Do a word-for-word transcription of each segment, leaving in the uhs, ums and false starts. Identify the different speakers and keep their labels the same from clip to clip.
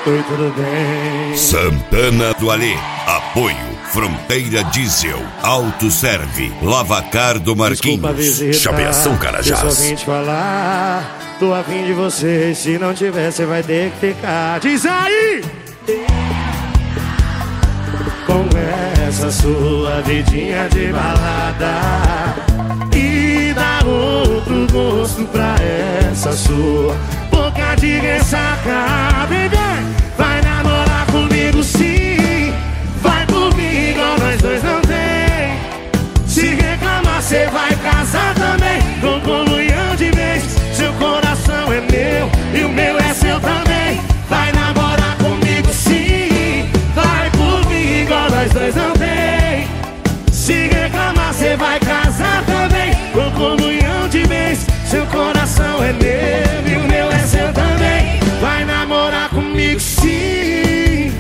Speaker 1: Oi, tudo bem?
Speaker 2: Santana do Alê. Apoio Fronteira Diesel, Autoserve, Lavacar do Marquinhos,
Speaker 1: Chapeação Carajás. Eu só vim te falar, tô afim de você, se não tiver você vai ter que ficar. Diz aí! Com essa sua vidinha de balada e dá outro gosto pra essa sua boca de ressaca. Bebê, vai namorar comigo sim, vai por mim igual nós dois não tem. Se reclamar cê vai casar também, com comunhão de vez. Seu coração é meu e o meu é seu também. Vai namorar comigo sim, vai por mim igual nós dois não tem. Se reclamar cê vai casar também, com comunhão de vez. Seu coração é meu e o meu é seu também. Vai namorar comigo sim.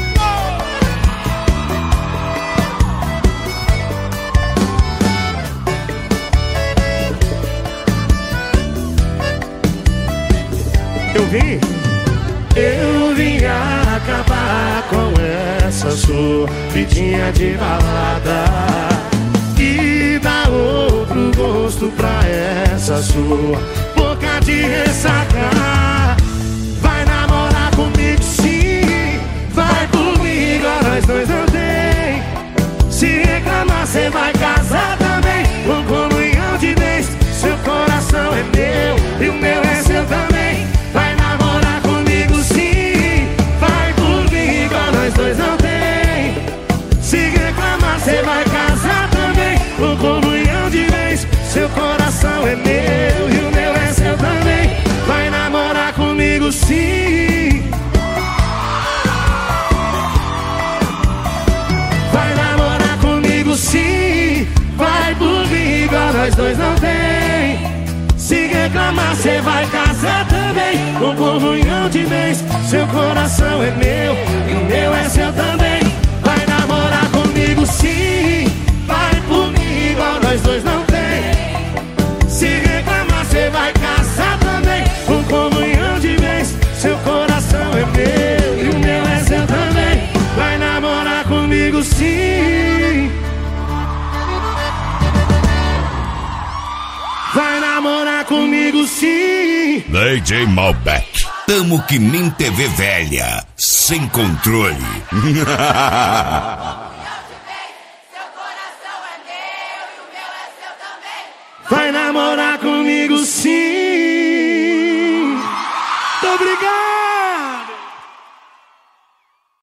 Speaker 1: Eu vim, eu vim acabar com essa sua vidinha de balada e dar outro gosto pra essa sua boca de ressaca. Vai namorar comigo sim, vai por mim igual nós dois não tem. Se reclamar cê vai casar também, com comunhão de vez. Seu coração é meu e o meu é seu também. Vai namorar comigo sim, vai por mim igual nós dois não tem. Se reclamar cê vai casar também, com comunhão de vez. Seu coração é meu e o meu é seu também. Vai namorar comigo sim. Vai namorar comigo sim, vai por mim igual nós dois não tem. Se reclamar cê vai casar também, com comunhão de vez. Seu coração é meu e o meu é seu também. Vai namorar comigo sim, vai por mim igual nós dois não tem. Se reclamar cê vai casar também, com comunhão de vez. Seu coração é meu e o meu é seu também. Vai namorar comigo sim. Vai namorar comigo sim.
Speaker 2: D J Malbec. Tamo que nem T V velha, sem controle.
Speaker 1: Vai namorar comigo sim. Muito obrigado.